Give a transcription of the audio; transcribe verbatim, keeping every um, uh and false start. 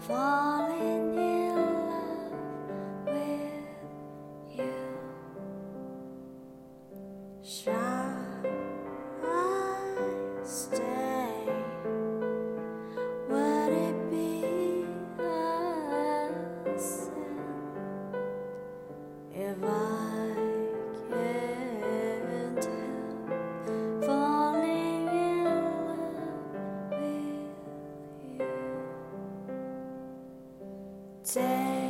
falling in love with you. Shall I stay? Would it be a sin if I can't help falling in love with you? Take